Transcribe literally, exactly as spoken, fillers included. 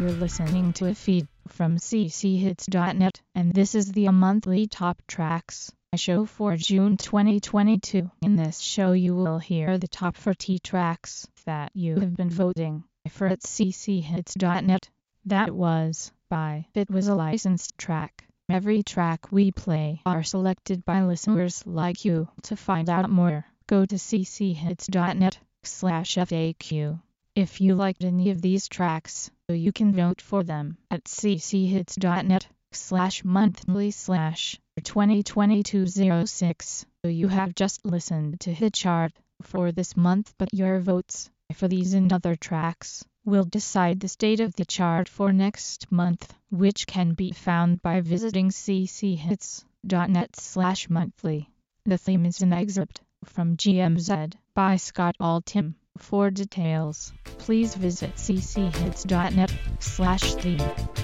You're listening to a feed from c c hits dot net, and this is the monthly top tracks show for June twenty twenty-two. In this show you will hear the top forty tracks that you have been voting for at c c hits dot net. That was by It Was a Licensed Track. Every track we play are selected by listeners like you. To find out more, go to c c hits dot net slash F A Q. If you liked any of these tracks, you can vote for them at c c hits dot net slash monthly slash twenty twenty-two oh six. You have just listened to Hit Chart for this month, but your votes for these and other tracks will decide the state of the chart for next month, which can be found by visiting c c hits dot net slash monthly. The theme is an excerpt from G M Z by Scott Altham. For details, please visit c c hits dot net slash theme.